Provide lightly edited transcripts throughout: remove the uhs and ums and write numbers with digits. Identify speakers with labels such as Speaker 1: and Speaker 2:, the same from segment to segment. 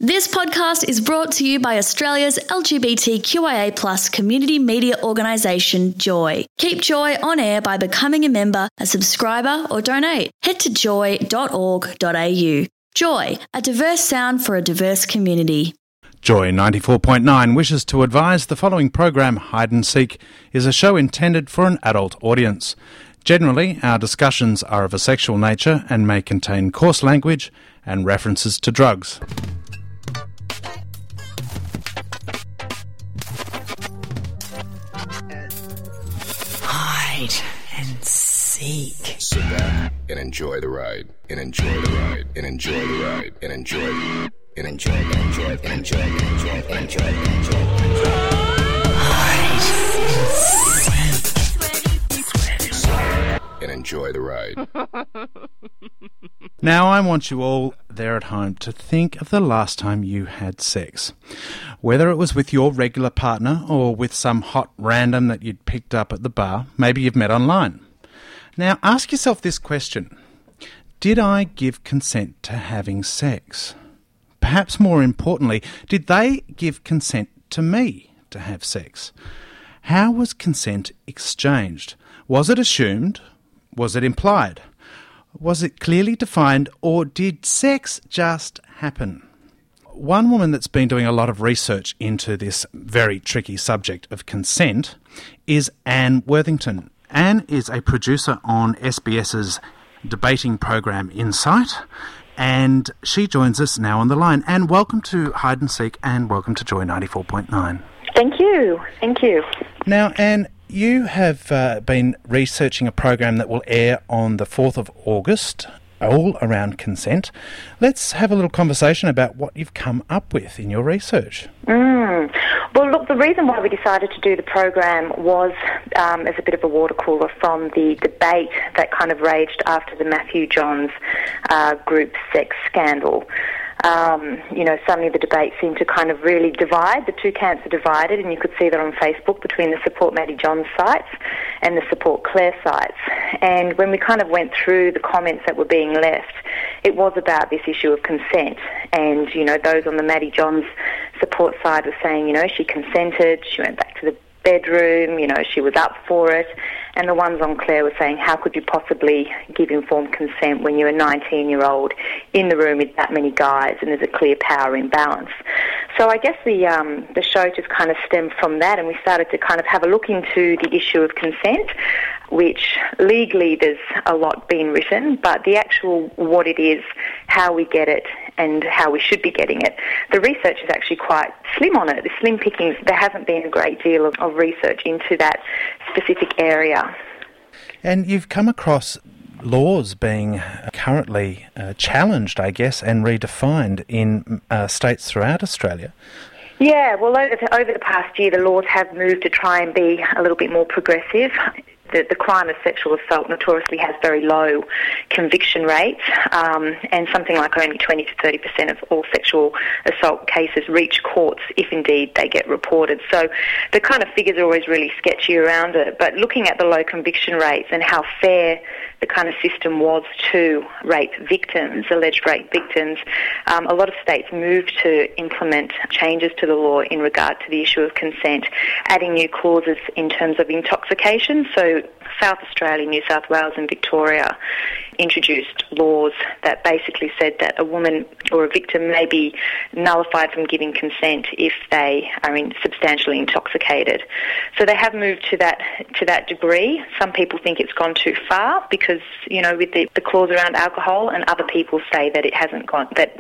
Speaker 1: This podcast is brought to you by Australia's LGBTQIA+ community media organisation, Joy. Keep Joy on air by becoming a member, a subscriber or donate. Head to joy.org.au. Joy, a diverse sound for a diverse community.
Speaker 2: Joy 94.9 wishes to advise the following program, Hide and Seek, is a show intended for an adult audience. Generally, our discussions are of a sexual nature and may contain coarse language and references to drugs.
Speaker 3: Hide and seek.
Speaker 4: Sit back and enjoy the ride. And enjoy the ride. And enjoy the ride. And enjoy the and enjoy and enjoy and enjoy and enjoy and enjoy and enjoy. And enjoy the ride.
Speaker 2: Now, I want you all there at home to think of the last time you had sex. Whether it was with your regular partner or with some hot random that you'd picked up at the bar, maybe you've met online. Now, ask yourself this question. Did I give consent to having sex? Perhaps more importantly, did they give consent to me to have sex? How was consent exchanged? Was it assumed? Was it implied? Was it clearly defined, or did sex just happen? One woman that's been doing a lot of research into this very tricky subject of consent is Anne Worthington. Anne is a producer on SBS's debating program Insight, and she joins us now on the line. Anne, welcome to Hide and Seek, and welcome to Joy 94.9.
Speaker 5: Thank you. Thank you.
Speaker 2: Now, Anne, you have been researching a program that will air on the 4th of August, all around consent. Let's have a little conversation about what you've come up with in your research.
Speaker 5: Well, look, the reason why we decided to do the program was as a bit of a water cooler from the debate that kind of raged after the Matthew Johns group sex scandal. Suddenly the debate seemed to kind of really divide. The two camps are divided, and you could see that on Facebook between the Support Matty Johns sites and the Support Claire sites. And when we kind of went through the comments that were being left, it was about this issue of consent. And, those on the Matty Johns support side were saying, she consented, she went back to the bedroom, she was up for it. And the ones on Claire were saying, how could you possibly give informed consent when you're a 19-year-old in the room with that many guys and there's a clear power imbalance? So I guess the show just kind of stemmed from that, and we started to kind of have a look into the issue of consent, which legally there's a lot being written, but the actual what it is, how we get it, and how we should be getting it, the research is actually quite slim on it. The slim pickings, there hasn't been a great deal of research into that specific area.
Speaker 2: And you've come across laws being currently challenged, I guess, and redefined in states throughout Australia. Yeah,
Speaker 5: well, over the past year, the laws have moved to try and be a little bit more progressive. The crime of sexual assault notoriously has very low conviction rates, and something like only 20 to 30% of all sexual assault cases reach courts if indeed they get reported. So the kind of figures are always really sketchy around it. But looking at the low conviction rates and how fair the kind of system was to rape victims, alleged rape victims, a lot of states moved to implement changes to the law in regard to the issue of consent, adding new clauses in terms of intoxication. So South Australia, New South Wales and Victoria introduced laws that basically said that a woman or a victim may be nullified from giving consent if they are substantially intoxicated. So they have moved to that degree. Some people think it's gone too far because, with the clause around alcohol, and other people say that it hasn't gone, that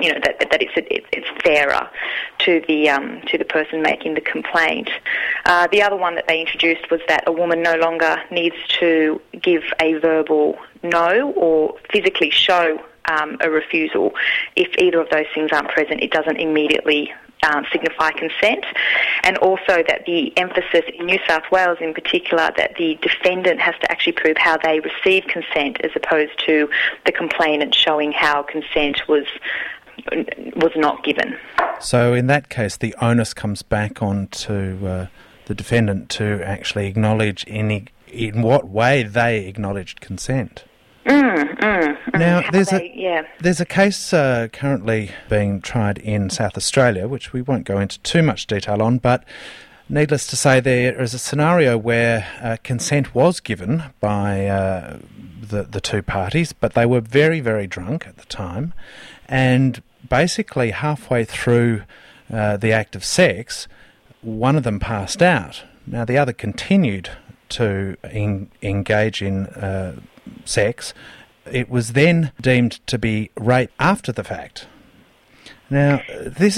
Speaker 5: it's fairer to the person making the complaint. The other one that they introduced was that a woman no longer needs to give a verbal no or physically show a refusal. If either of those things aren't present, it doesn't immediately signify consent. And also that the emphasis in New South Wales in particular, that the defendant has to actually prove how they received consent as opposed to the complainant showing how consent was not given.
Speaker 2: So in that case, the onus comes back on to the defendant to actually acknowledge in what way they acknowledged consent. Now, there's a case currently being tried in South Australia, which we won't go into too much detail on, but needless to say, there is a scenario where consent was given by the two parties, but they were very, very drunk at the time, and basically halfway through the act of sex, one of them passed out. Now, the other continued to engage in sex. It was then deemed to be rape after the fact. Now, this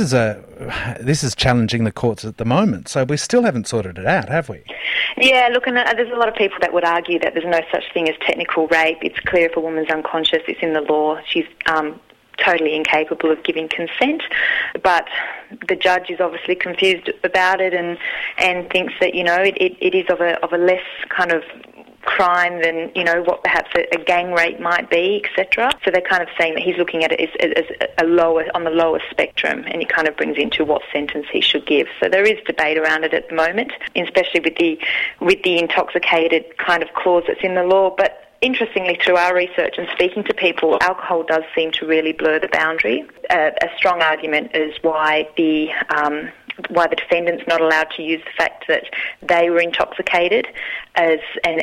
Speaker 2: is challenging the courts at the moment, so we still haven't sorted it out, have we?
Speaker 5: Yeah, look, and there's a lot of people that would argue that there's no such thing as technical rape. It's clear if a woman's unconscious, it's in the law. She's totally incapable of giving consent, but the judge is obviously confused about it and thinks that, it is of a less kind of crime than, what perhaps a gang rape might be, etc. So they're kind of saying that he's looking at it as on the lower spectrum, and it kind of brings into what sentence he should give. So there is debate around it at the moment, especially with the intoxicated kind of clause that's in the law. But interestingly, through our research and speaking to people, alcohol does seem to really blur the boundary. A strong argument is why the defendant's not allowed to use the fact that they were intoxicated and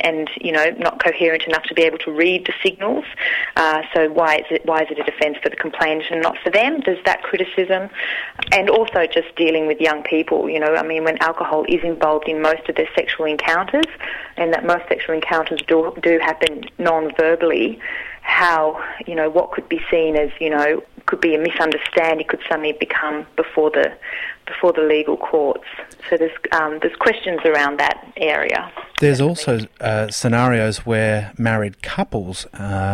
Speaker 5: not coherent enough to be able to read the signals. So why is it a defence for the complainant and not for them? There's that criticism. And also just dealing with young people, when alcohol is involved in most of their sexual encounters, and that most sexual encounters do happen non-verbally, how, what could be seen as, could be a misunderstanding, could suddenly become before the legal courts. So there's questions around that area.
Speaker 2: There's also scenarios where married couples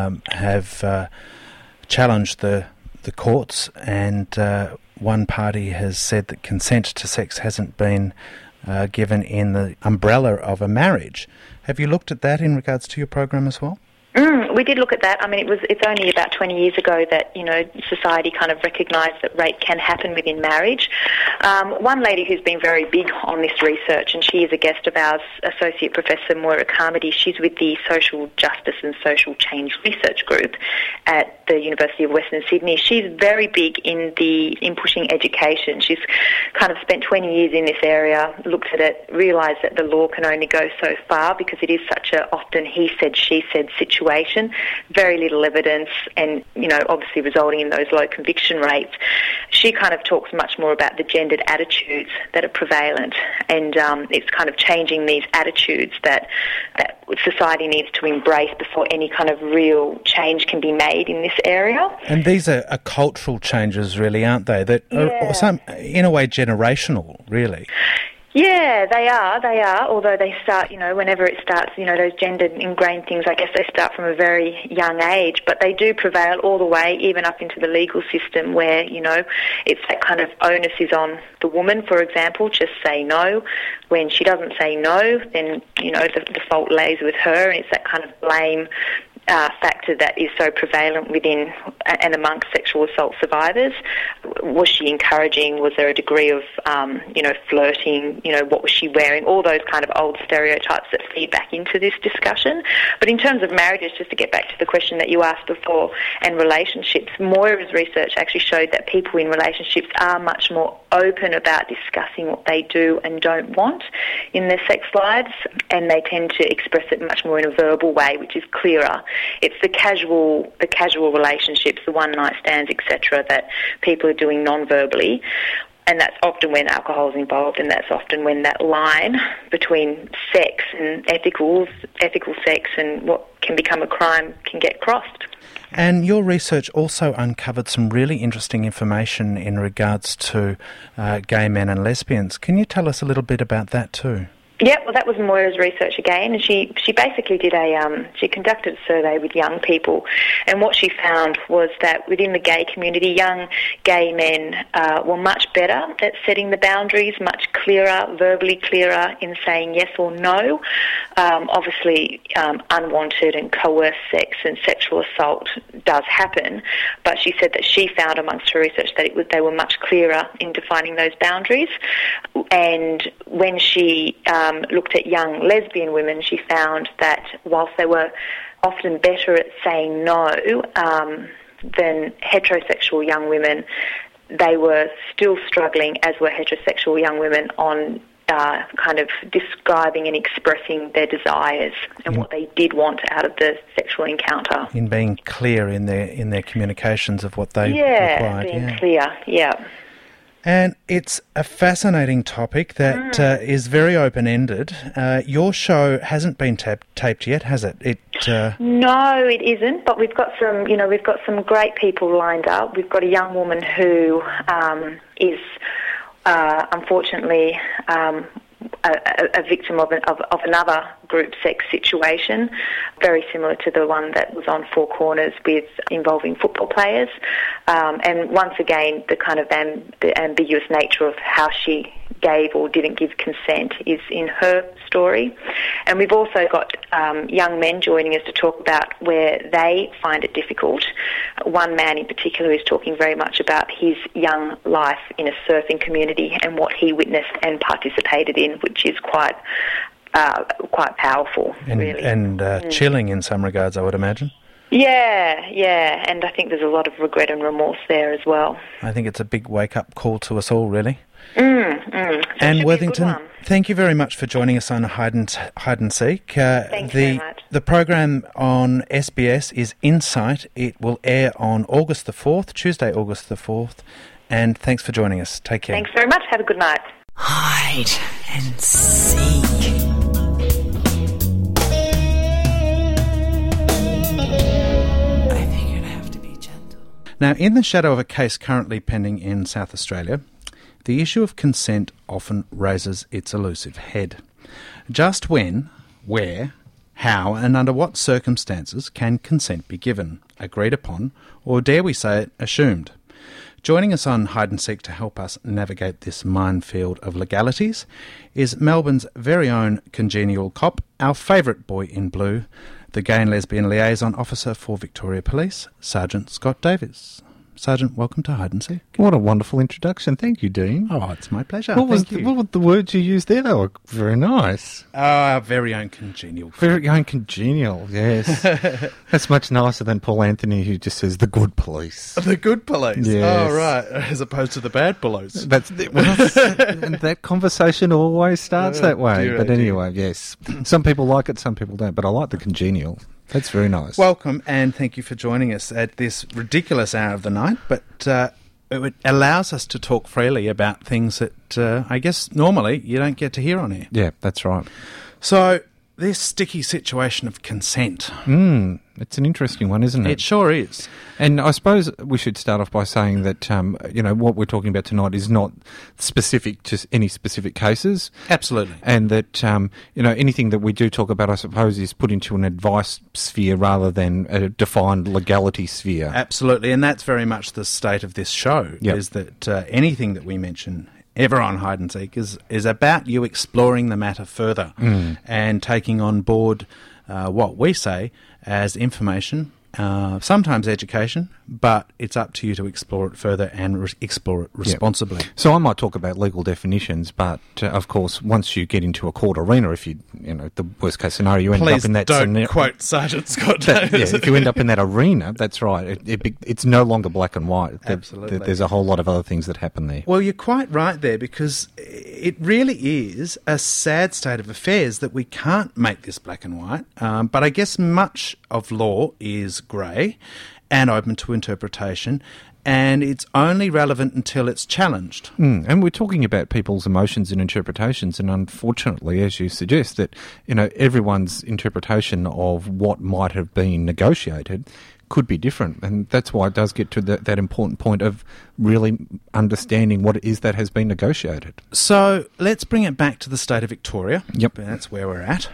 Speaker 2: have challenged the courts, and one party has said that consent to sex hasn't been given in the umbrella of a marriage. Have you looked at that in regards to your program as well?
Speaker 5: We did look at that. I mean, it's only about 20 years ago that, society kind of recognised that rape can happen within marriage. One lady who's been very big on this research, and she is a guest of ours, Associate Professor Moira Carmody. She's with the Social Justice and Social Change Research Group at the University of Western Sydney. She's very big in pushing education. She's kind of spent 20 years in this area, looked at it, realised that the law can only go so far because it is such a often he said, she said situation, very little evidence, and, obviously resulting in those low conviction rates. She kind of talks much more about the gendered attitudes that are prevalent, and it's kind of changing these attitudes that society needs to embrace before any kind of real change can be made in this area.
Speaker 2: And these are cultural changes, really, aren't they? That are some, in a way, generational, really.
Speaker 5: Yeah, they are, although they start, whenever it starts, those gendered ingrained things, I guess they start from a very young age, but they do prevail all the way, even up into the legal system where, it's that kind of onus is on the woman, for example, just say no. When she doesn't say no, then, the fault lays with her, and it's that kind of blame factor that is so prevalent within and amongst sexual assault survivors. Was she encouraging? Was there a degree of, flirting? What was she wearing? All those kind of old stereotypes that feed back into this discussion. But in terms of marriages, just to get back to the question that you asked before, and relationships, Moira's research actually showed that people in relationships are much more open about discussing what they do and don't want in their sex lives, and they tend to express it much more in a verbal way, which is clearer. It's the casual relationships, the one-night stands, etc., that people are doing non-verbally, and that's often when alcohol is involved, and that's often when that line between sex and ethical sex and what can become a crime can get crossed.
Speaker 2: And your research also uncovered some really interesting information in regards to gay men and lesbians. Can you tell us a little bit about that too?
Speaker 5: Yeah, well, that was Moira's research again, and she basically did she conducted a survey with young people, and what she found was that within the gay community, young gay men were much better at setting the boundaries, much clearer, verbally clearer in saying yes or no. Obviously, unwanted and coerced sex and sexual assault does happen, but she said that she found amongst her research that they were much clearer in defining those boundaries, and when she looked at young lesbian women, she found that whilst they were often better at saying no than heterosexual young women. They were still struggling, as were heterosexual young women, on kind of describing and expressing their desires and what they did want out of the sexual encounter.
Speaker 2: In being clear in their communications of what they required.
Speaker 5: Being clear, yeah.
Speaker 2: And it's a fascinating topic that is very open-ended. Your show hasn't been taped yet, has it?
Speaker 5: No, it isn't. But we've got some great people lined up. We've got a young woman who is unfortunately a victim of another group sex situation, very similar to the one that was on Four Corners involving football players. And once again, the kind of the ambiguous nature of how she gave or didn't give consent is in her story. And we've also got young men joining us to talk about where they find it difficult. One man in particular is talking very much about his young life in a surfing community and what he witnessed and participated in, which is quite powerful, really.
Speaker 2: And chilling in some regards, I would imagine.
Speaker 5: Yeah, and I think there's a lot of regret and remorse there as well.
Speaker 2: I think it's a big wake-up call to us all, really.
Speaker 5: And
Speaker 2: Worthington, thank you very much for joining us on Hide and Seek.
Speaker 5: Thank you very much.
Speaker 2: The program on SBS is Insight. It will air on August the 4th, Tuesday, August the 4th. And thanks for joining us. Take care.
Speaker 5: Thanks very much. Have a good night.
Speaker 3: Hide and seek. I think you'd have to be gentle.
Speaker 2: Now, in the shadow of a case currently pending in South Australia, the issue of consent often raises its elusive head. Just when, where, how and under what circumstances can consent be given, agreed upon, or dare we say it, assumed? Joining us on Hide and Seek to help us navigate this minefield of legalities is Melbourne's very own congenial cop, our favourite boy in blue, the Gay and Lesbian Liaison Officer for Victoria Police, Sergeant Scott Davies. Sergeant, welcome to Hide and Seek.
Speaker 6: What a wonderful introduction. Thank you, Dean.
Speaker 2: Oh, it's my pleasure.
Speaker 6: What were the words you used there? They were very nice.
Speaker 2: Our very own congenial.
Speaker 6: Very own congenial, yes. That's much nicer than Paul Anthony, who just says the good police.
Speaker 2: The good police?
Speaker 6: Yes.
Speaker 2: Oh, right. As opposed to the bad police.
Speaker 6: And that conversation always starts that way. But anyway, yes. Some people like it, some people don't. But I like the congenial. That's very nice.
Speaker 2: Welcome, and thank you for joining us at this ridiculous hour of the night, but it allows us to talk freely about things that I guess normally you don't get to hear on here.
Speaker 6: Yeah, that's right.
Speaker 2: So, this sticky situation of consent.
Speaker 6: It's an interesting one, isn't it?
Speaker 2: It sure is.
Speaker 6: And I suppose we should start off by saying that, what we're talking about tonight is not specific to any specific cases.
Speaker 2: Absolutely.
Speaker 6: And that, anything that we do talk about, I suppose, is put into an advice sphere rather than a defined legality sphere.
Speaker 2: Absolutely. And that's very much the state of this show, is that anything that we mention ever on Hide and Seek is about you exploring the matter further and taking on board what we say as information, sometimes education, but it's up to you to explore it further and explore it responsibly.
Speaker 6: So I might talk about legal definitions, but of course, once you get into a court arena, if the worst case scenario, you end up in that.
Speaker 2: Don't quote Sergeant Scott Davies.
Speaker 6: If you end up in that arena, that's right. It's no longer black and white.
Speaker 2: Absolutely.
Speaker 6: There's a whole lot of other things that happen there.
Speaker 2: Well, you're quite right there, because it really is a sad state of affairs that we can't make this black and white. But I guess much of law is grey and open to interpretation, and it's only relevant until it's challenged.
Speaker 6: And we're talking about people's emotions and interpretations, and unfortunately, as you suggest, that everyone's interpretation of what might have been negotiated could be different, and that's why it does get to that important point of really understanding what it is that has been negotiated.
Speaker 2: So let's bring it back to the state of Victoria.
Speaker 6: Yep.
Speaker 2: That's where we're at.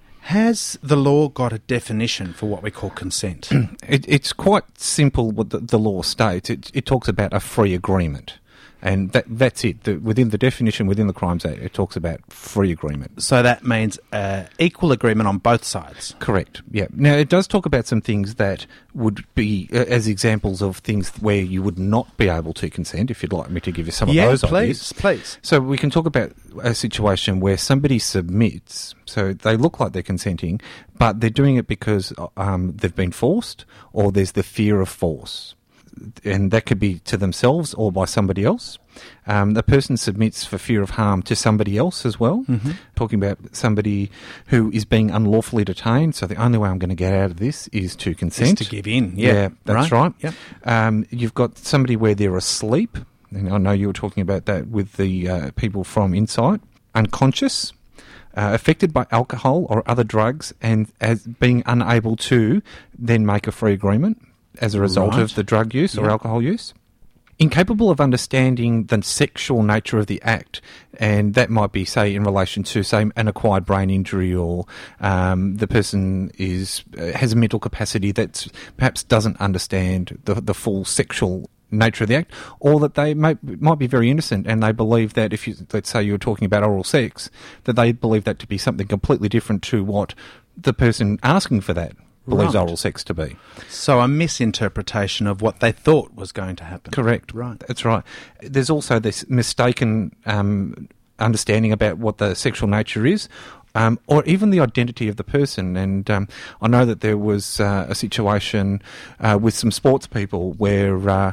Speaker 2: Has the law got a definition for what we call consent?
Speaker 6: It's quite simple what the law states. It talks about a free agreement. And that's it. Within the definition, within the Crimes Act, it talks about free agreement.
Speaker 2: So that means equal agreement on both sides?
Speaker 6: Correct, yeah. Now, it does talk about some things that would be as examples of things where you would not be able to consent, if you'd like me to give you some of those ideas.
Speaker 2: Please.
Speaker 6: So we can talk about a situation where somebody submits, so they look like they're consenting, but they're doing it because they've been forced, or there's the fear of force. And that could be to themselves or by somebody else. The person submits for fear of harm to somebody else as well, talking about somebody who is being unlawfully detained. So the only way I'm going to get out of this is to consent.
Speaker 2: Is to give in,
Speaker 6: Yeah, that's right.
Speaker 2: Yep.
Speaker 6: You've got somebody where they're asleep, and I know you were talking about that with the people from Insight, unconscious, affected by alcohol or other drugs, and as being unable to then make a free agreement as a result of the drug use or alcohol use. Incapable of understanding the sexual nature of the act, and that might be, say, in relation to, say, an acquired brain injury, or the person has a mental capacity that perhaps doesn't understand the full sexual nature of the act, or that they might be very innocent and they believe that if you, let's say you were talking about oral sex, that they believe that to be something completely different to what the person asking for that believes oral sex to be.
Speaker 2: So a misinterpretation of what they thought was going to happen.
Speaker 6: Correct.
Speaker 2: Right.
Speaker 6: That's right. There's also this mistaken understanding about what the sexual nature is, or even the identity of the person. And I know that there was a situation with some sports people where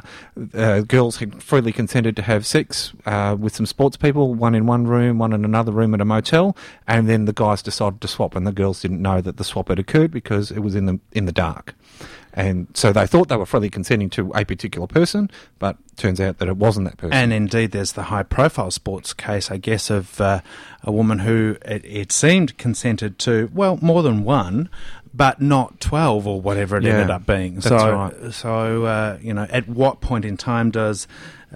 Speaker 6: girls had freely consented to have sex with some sports people, one in one room, one in another room at a motel, and then the guys decided to swap, and the girls didn't know that the swap had occurred because it was in the dark. And so they thought they were freely consenting to a particular person, but turns out that it wasn't that person.
Speaker 2: And indeed, there's the high-profile sports case, I guess, of a woman who it seemed consented to, well, more than one, but not 12 or whatever it ended up being.
Speaker 6: That's right.
Speaker 2: So, at what point in time does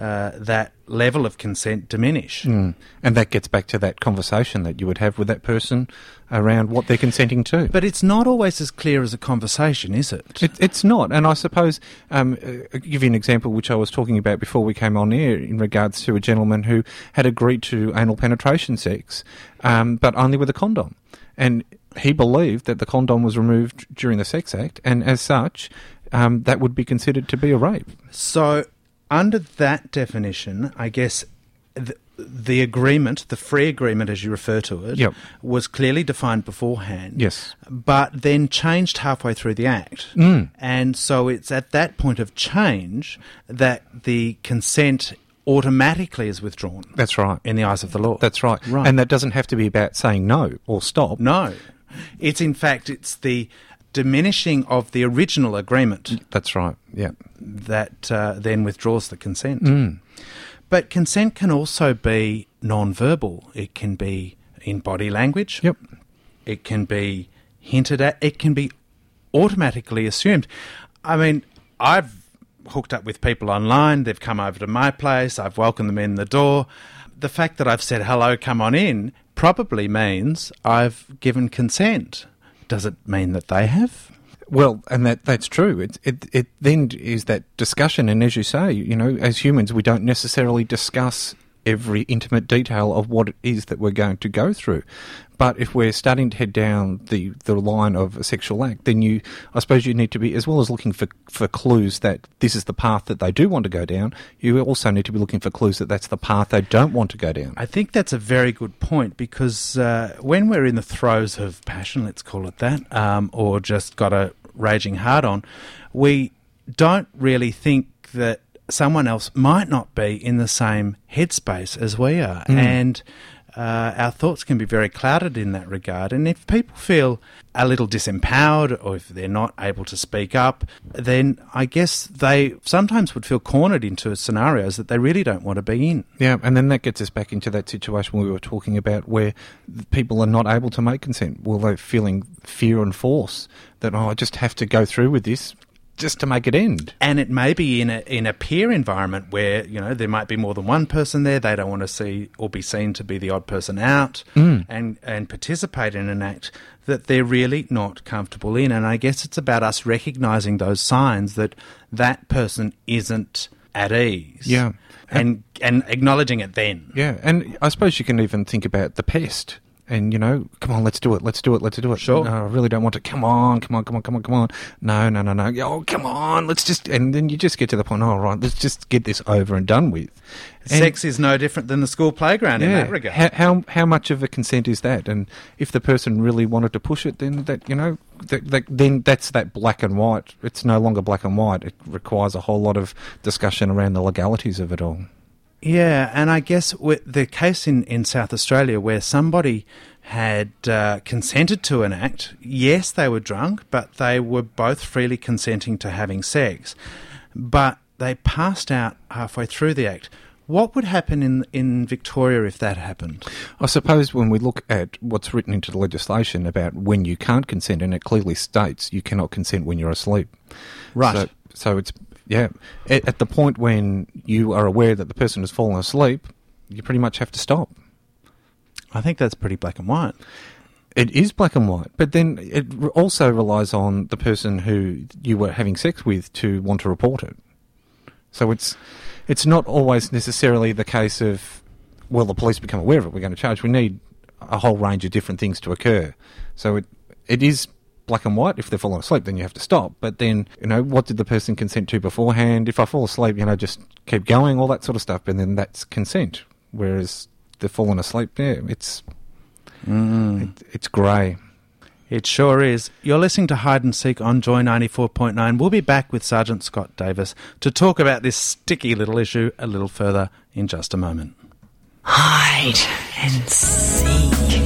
Speaker 2: that level of consent diminish?
Speaker 6: And that gets back to that conversation that you would have with that person around what they're consenting to.
Speaker 2: But it's not always as clear as a conversation, is it?
Speaker 6: It's not. And I suppose, I'll give you an example which I was talking about before we came on air in regards to a gentleman who had agreed to anal penetration sex, but only with a condom. And he believed that the condom was removed during the sex act, and as such, that would be considered to be a rape.
Speaker 2: So, under that definition, I guess the agreement, the free agreement as you refer to it, was clearly defined beforehand.
Speaker 6: Yes.
Speaker 2: But then changed halfway through the act. And so it's at that point of change that the consent automatically is withdrawn.
Speaker 6: That's right.
Speaker 2: In the eyes of the law.
Speaker 6: That's right. And that doesn't have to be about saying no or stop.
Speaker 2: No. It's the diminishing of the original agreement.
Speaker 6: That's right, yeah.
Speaker 2: That then withdraws the consent. But consent can also be non-verbal. It can be in body language.
Speaker 6: Yep.
Speaker 2: It can be hinted at. It can be automatically assumed. I mean, I've hooked up with people online. They've come over to my place. I've welcomed them in the door. The fact that I've said, hello, come on in, probably means I've given consent. Does it mean that they have?
Speaker 6: Well, and that's true. It then is that discussion, and as you say, as humans, we don't necessarily discuss every intimate detail of what it is that we're going to go through. But if we're starting to head down the line of a sexual act, then I suppose you need to be, as well as looking for clues that this is the path that they do want to go down, you also need to be looking for clues that that's the path they don't want to go down.
Speaker 2: I think that's a very good point, because when we're in the throes of passion, let's call it that, or just got a raging hard-on, we don't really think that someone else might not be in the same headspace as we are. And our thoughts can be very clouded in that regard. And if people feel a little disempowered, or if they're not able to speak up, then I guess they sometimes would feel cornered into scenarios that they really don't want to be in.
Speaker 6: Yeah, and then that gets us back into that situation we were talking about where people are not able to make consent. Well, they're feeling fear and force that, I just have to go through with this just to make it end.
Speaker 2: And it may be in a peer environment where, there might be more than one person there. They don't want to see or be seen to be the odd person out and participate in an act that they're really not comfortable in. And I guess it's about us recognising those signs that person isn't at ease.
Speaker 6: Yeah.
Speaker 2: And acknowledging it then.
Speaker 6: Yeah, and I suppose you can even think about the pest and, come on, let's do it.
Speaker 2: Sure.
Speaker 6: No, I really don't want to. Come on. No. Oh, come on, let's just... And then you just get to the point, right, let's just get this over and done with.
Speaker 2: Sex is no different than the school playground in that regard.
Speaker 6: How much of a consent is that? And if the person really wanted to push it, then then that's that black and white. It's no longer black and white. It requires a whole lot of discussion around the legalities of it all.
Speaker 2: Yeah, and I guess with the case in South Australia where somebody had consented to an act, yes, they were drunk, but they were both freely consenting to having sex. But they passed out halfway through the act. What would happen in Victoria if that happened?
Speaker 6: I suppose when we look at what's written into the legislation about when you can't consent, and it clearly states you cannot consent when you're asleep.
Speaker 2: Right.
Speaker 6: So it's, at the point when you are aware that the person has fallen asleep, you pretty much have to stop.
Speaker 2: I think that's pretty black and white.
Speaker 6: It is black and white, but then it also relies on the person who you were having sex with to want to report it. So it's not always necessarily the case of, well, the police become aware of it, we're going to charge. We need a whole range of different things to occur. So it is black and white. If they're falling asleep, then you have to stop. But then, what did the person consent to beforehand? If I fall asleep, just keep going, all that sort of stuff. And then that's consent. Whereas they're falling asleep, it's grey.
Speaker 2: It sure is. You're listening to Hide and Seek on Joy 94.9. We'll be back with Sergeant Scott Davis to talk about this sticky little issue a little further in just a moment.
Speaker 3: Hide and seek.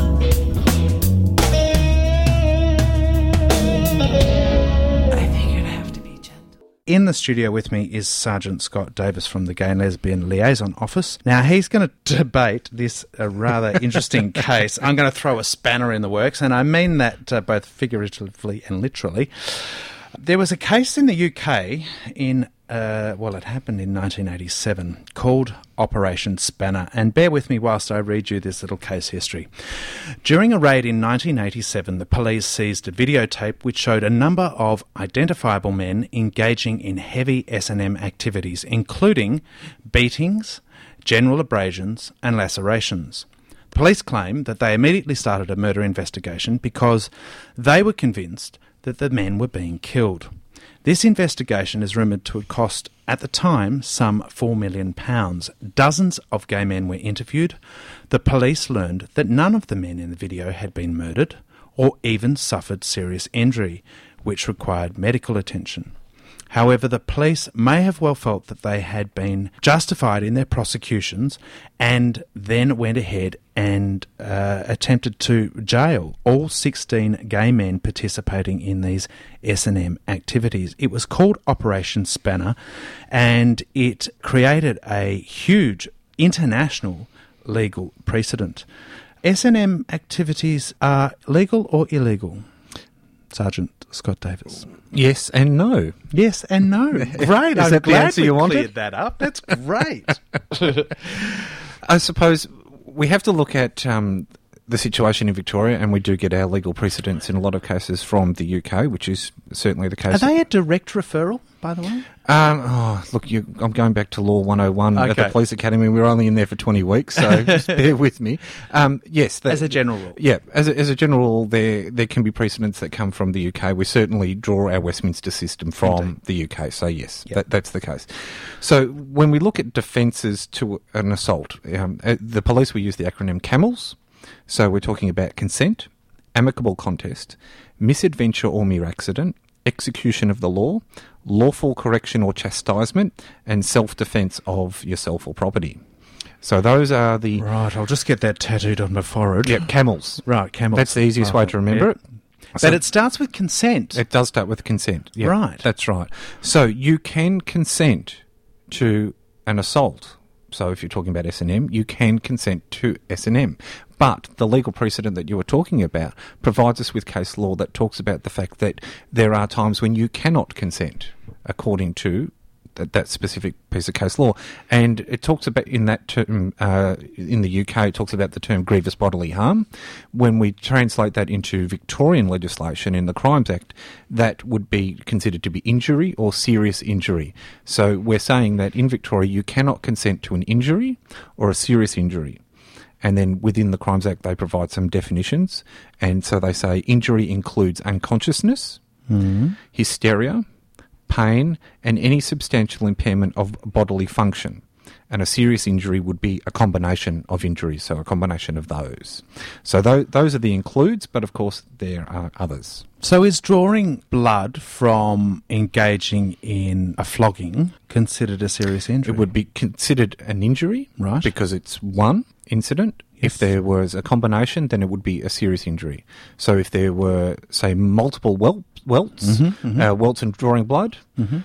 Speaker 3: I figured I have to be gentle.
Speaker 2: In the studio with me is Sergeant Scott Davis from the Gay and Lesbian Liaison Office. Now, he's going to debate this rather interesting case. I'm going to throw a spanner in the works, and I mean that both figuratively and literally. There was a case in the UK it happened in 1987, called Operation Spanner. And bear with me whilst I read you this little case history. During a raid in 1987, the police seized a videotape which showed a number of identifiable men engaging in heavy S&M activities, including beatings, general abrasions and lacerations. The police claim that they immediately started a murder investigation because they were convinced that the men were being killed. This investigation is rumoured to have cost, at the time, some £4 million. Dozens of gay men were interviewed. The police learned that none of the men in the video had been murdered or even suffered serious injury, which required medical attention. However, the police may have well felt that they had been justified in their prosecutions and then went ahead and attempted to jail all 16 gay men participating in these S&M activities. It was called Operation Spanner, and it created a huge international legal precedent. S&M activities are legal or illegal? Sergeant Scott Davis.
Speaker 6: Yes and no.
Speaker 2: Yes and no. Great.
Speaker 6: Is that the answer you wanted?
Speaker 2: Cleared that up. That's great.
Speaker 6: I suppose we have to look at the situation in Victoria, and we do get our legal precedents in a lot of cases from the UK, which is certainly the case.
Speaker 2: Are they a direct referral, by the way?
Speaker 6: I'm going back to Law 101 at the Police Academy. We were only in there for 20 weeks, so just bear with me. Yes.
Speaker 2: As a general rule.
Speaker 6: Yeah, as a general rule, there can be precedents that come from the UK. We certainly draw our Westminster system from the UK, so yes, that's the case. So when we look at defences to an assault, the police will use the acronym CAMELS. So we're talking about consent, amicable contest, misadventure or mere accident, execution of the law, lawful correction or chastisement, and self-defence of yourself or property. So those are the...
Speaker 2: Right, I'll just get that tattooed on my forehead.
Speaker 6: Yeah, CAMELS.
Speaker 2: Right, CAMELS.
Speaker 6: That's the easiest way to remember it.
Speaker 2: But it starts with consent.
Speaker 6: It does start with consent. Yeah,
Speaker 2: right.
Speaker 6: That's right. So you can consent to an assault. So if you're talking about S&M, you can consent to S&M. But the legal precedent that you were talking about provides us with case law that talks about the fact that there are times when you cannot consent according to that specific piece of case law. And it talks about, in that term, in the UK, it talks about the term grievous bodily harm. When we translate that into Victorian legislation in the Crimes Act, that would be considered to be injury or serious injury. So we're saying that in Victoria, you cannot consent to an injury or a serious injury. And then within the Crimes Act, they provide some definitions. And so they say injury includes unconsciousness, hysteria, pain, and any substantial impairment of bodily function. And a serious injury would be a combination of injuries, so a combination of those. So those are the includes, but of course there are others.
Speaker 2: So is drawing blood from engaging in a flogging considered a serious injury?
Speaker 6: It would be considered an injury,
Speaker 2: right?
Speaker 6: Because it's one incident. If there was a combination, then it would be a serious injury. So if there were, say, multiple welts and drawing blood,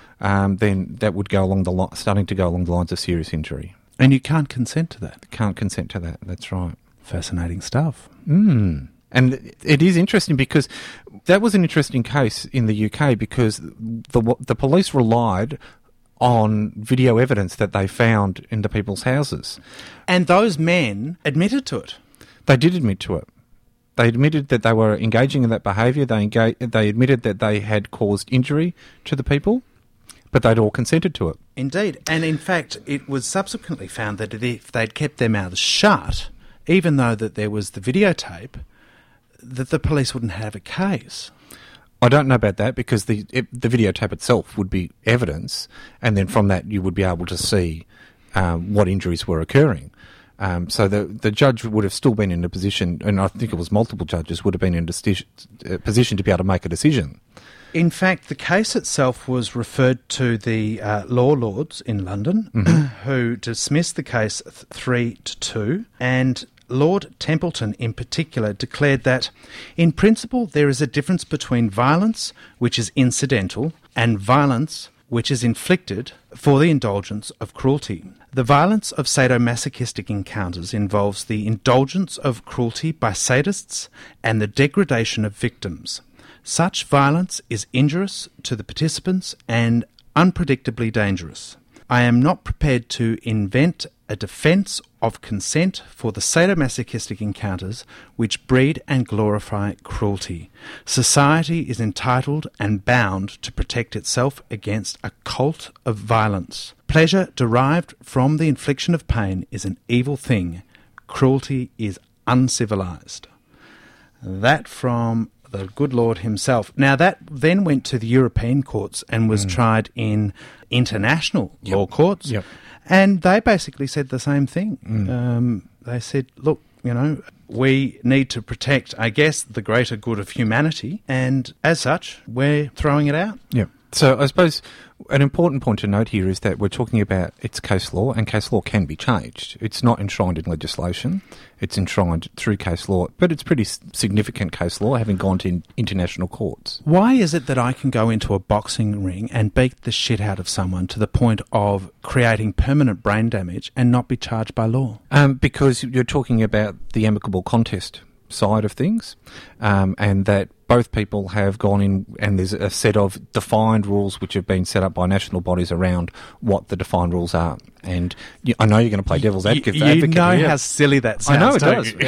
Speaker 6: then that would go along starting to go along the lines of serious injury.
Speaker 2: And you can't consent to that?
Speaker 6: Can't consent to that, that's right.
Speaker 2: Fascinating stuff.
Speaker 6: And it is interesting because that was an interesting case in the UK because the police relied on video evidence that they found in the people's houses.
Speaker 2: And those men admitted to it.
Speaker 6: They did admit to it. They admitted that they were engaging in that behaviour. They admitted that they had caused injury to the people, but they'd all consented to it. Indeed.
Speaker 2: And in fact, it was subsequently found that if they'd kept their mouths shut, even though that there was the videotape, that the police wouldn't have a case.
Speaker 6: I don't know about that because the videotape itself would be evidence, and then from that you would be able to see what injuries were occurring. So the judge would have still been in a position, and I think it was multiple judges, would have been in a position to be able to make a decision.
Speaker 2: In fact, the case itself was referred to the Law Lords in London, who dismissed the case 3-2, and Lord Templeton in particular declared that, in principle, there is a difference between violence, which is incidental, and violence, which is inflicted for the indulgence of cruelty. The violence of sadomasochistic encounters involves the indulgence of cruelty by sadists and the degradation of victims. Such violence is injurious to the participants and unpredictably dangerous. I am not prepared to invent a defence of consent for the sadomasochistic encounters which breed and glorify cruelty. Society is entitled and bound to protect itself against a cult of violence. Pleasure derived from the infliction of pain is an evil thing. Cruelty is uncivilised. That from the good Lord himself. Now, that then went to the European courts and was tried in international law courts. And they basically said the same thing. They said, look, we need to protect, I guess, the greater good of humanity. And as such, we're throwing it out.
Speaker 6: So I suppose an important point to note here is that we're talking about it's case law, and case law can be changed. It's not enshrined in legislation. It's enshrined through case law, but it's pretty significant case law, having gone to international courts.
Speaker 2: Why is it that I can go into a boxing ring and beat the shit out of someone to the point of creating permanent brain damage and not be charged by law?
Speaker 6: Because you're talking about the amicable contest side of things, and that both people have gone in, and there's a set of defined rules which have been set up by national bodies around what the defined rules are. And I know you're going to play devil's advocate.
Speaker 2: You know how silly that sounds.
Speaker 6: I know it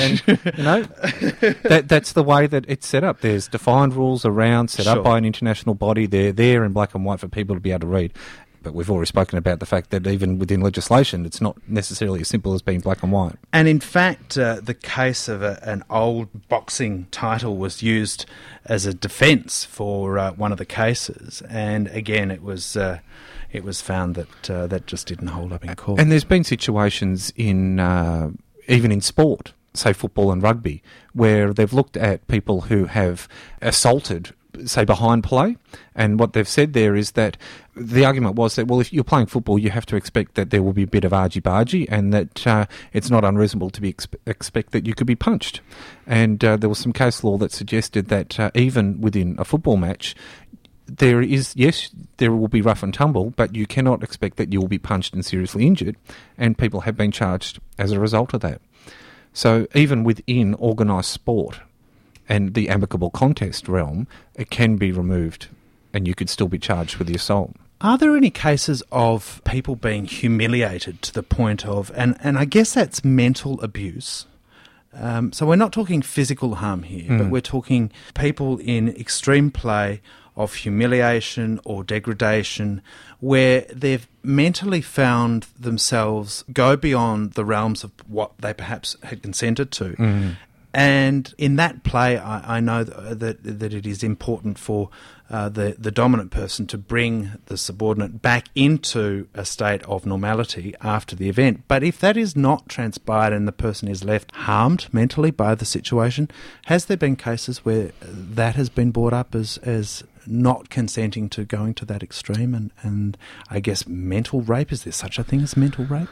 Speaker 6: does. And that's the way that it's set up. There's defined rules around, set up by an international body. They're there in black and white for people to be able to read. But we've already spoken about the fact that even within legislation, it's not necessarily as simple as being black and white.
Speaker 2: And in fact, the case of an old boxing title was used as a defence for one of the cases. And again, it was found that that just didn't hold up in court.
Speaker 6: And there's been situations in even in sport, say football and rugby, where they've looked at people who have assaulted, say, behind play, and what they've said there is that the argument was that, well, if you're playing football, you have to expect that there will be a bit of argy-bargy, and that it's not unreasonable to be expect that you could be punched. And there was some case law that suggested that even within a football match, there will be rough and tumble, but you cannot expect that you will be punched and seriously injured, and people have been charged as a result of that. So even within organised sport and the amicable contest realm, it can be removed and you could still be charged with the assault.
Speaker 2: Are there any cases of people being humiliated to the point of, and I guess that's mental abuse? So we're not talking physical harm here, but we're talking people in extreme play of humiliation or degradation, where they've mentally found themselves go beyond the realms of what they perhaps had consented to.
Speaker 6: Mm.
Speaker 2: And in that play, I know that it is important for the dominant person to bring the subordinate back into a state of normality after the event. But if that is not transpired and the person is left harmed mentally by the situation, has there been cases where that has been brought up as not consenting to going to that extreme and I guess mental rape? Is there such a thing as mental rape?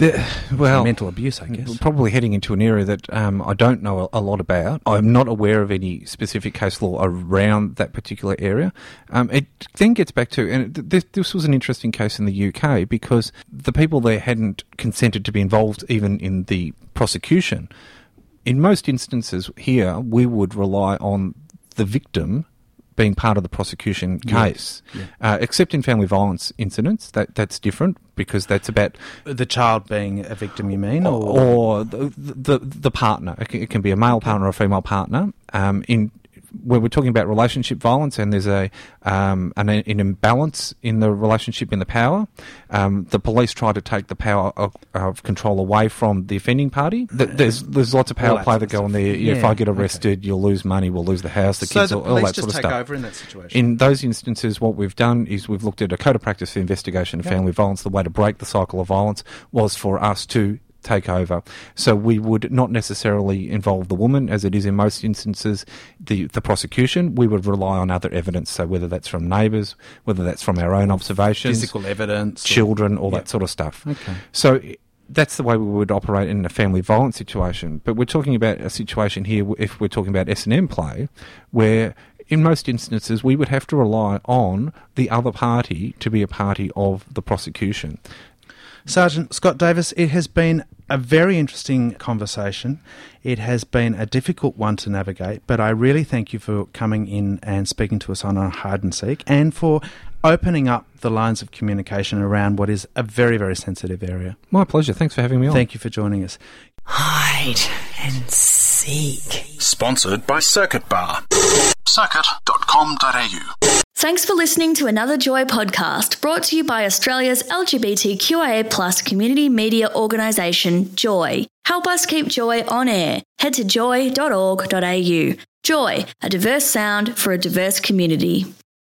Speaker 6: Mental
Speaker 2: abuse, I guess.
Speaker 6: Probably heading into an area that I don't know a lot about. I'm not aware of any specific case law around that particular area. It then gets back to, and this was an interesting case in the UK because the people there hadn't consented to be involved even in the prosecution. In most instances here, we would rely on the victim being part of the prosecution case.
Speaker 2: Yes. Yeah.
Speaker 6: Except in family violence incidents, that's different because that's about
Speaker 2: the child being a victim. You mean,
Speaker 6: or the partner? It can be a male partner or a female partner. Where we're talking about relationship violence and there's an imbalance in the relationship in the power, the police try to take the power of control away from the offending party. There's lots of power play that go on there. If I get arrested, you'll lose money, we'll lose the house, the kids, all that sort of stuff.
Speaker 2: Over in that situation.
Speaker 6: In those instances, what we've done is we've looked at a code of practice for investigation of family violence. The way to break the cycle of violence was for us to take over. So we would not necessarily involve the woman, as it is in most instances, the prosecution. We would rely on other evidence, so whether that's from neighbours, whether that's from our own observations,
Speaker 2: physical evidence,
Speaker 6: children, all that sort of stuff.
Speaker 2: Okay.
Speaker 6: So that's the way we would operate in a family violence situation. But we're talking about a situation here, if we're talking about S&M play, where in most instances we would have to rely on the other party to be a party of the prosecution.
Speaker 2: Sergeant Scott Davis, it has been a very interesting conversation. It has been a difficult one to navigate, but I really thank you for coming in and speaking to us on Hide and Seek and for opening up the lines of communication around what is a very, very sensitive area.
Speaker 6: My pleasure. Thanks for having me on.
Speaker 2: Thank you for joining us.
Speaker 3: Hide and Seek.
Speaker 4: Sponsored by Circuit Bar. Circuit.com.au.
Speaker 1: Thanks for listening to another Joy podcast brought to you by Australia's LGBTQIA+ community media organisation, Joy. Help us keep Joy on air. Head to joy.org.au. Joy, a diverse sound for a diverse community.